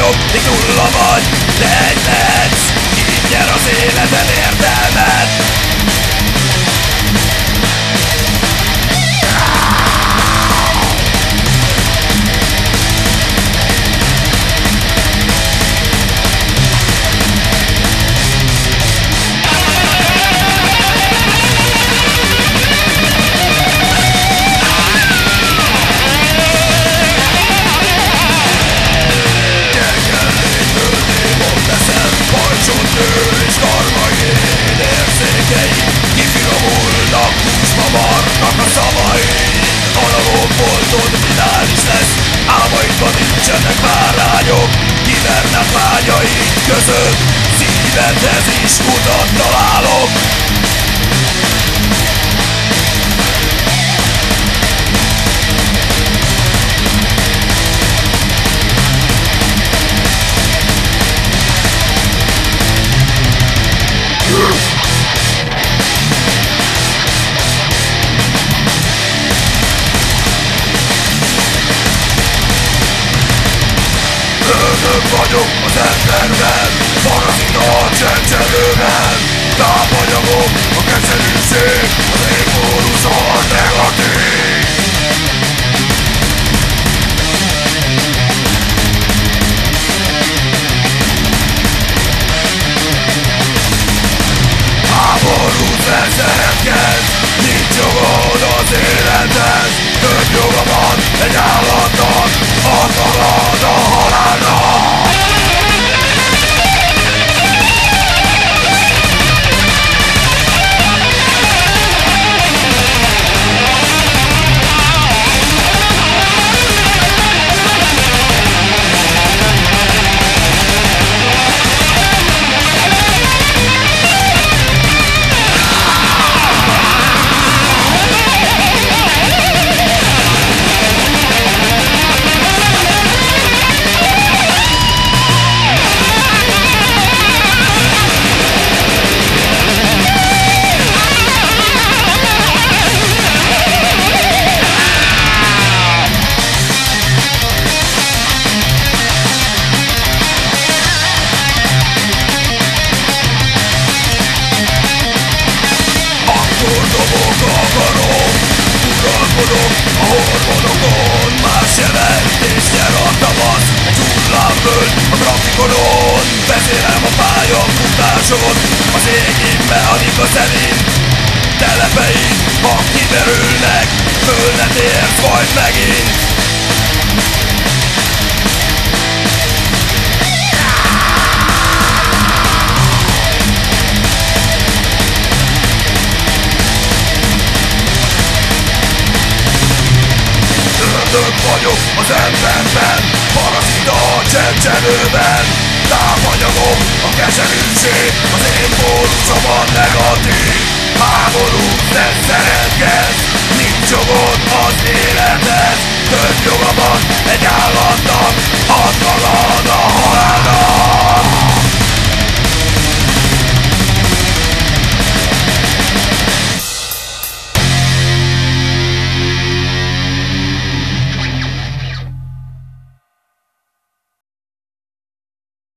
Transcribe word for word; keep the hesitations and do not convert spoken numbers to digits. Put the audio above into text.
vagyok, még nulla vagy, de egy lehetsz, így nyer az életed értelmet. Álmaidban nincsenek bárányok, kivernek vágyaid között, szívedhez is utat találok. Ördög vagyok az emberben, parazita a csecsemőben. Tápanyagom a keserűség, az én pólusom a negatív. Háborút leszeretkedsz, nincs jogod az élethez. Több joga van egy állatnak, ad magad a halálnak. A hormonokon más jelentést nyer a tavasz. Egy hullámvölgy a grafikonon, vezérelem a pályafutáson. Az égi mechanika szerint telepeid, ha kiderülnek, földet érsz majd megint. Ördög vagyok az emberben, parazita a csecsemőben. Tápanyagom a keserűség, az én pólusom a negatív. Háborút nem szeretkedsz,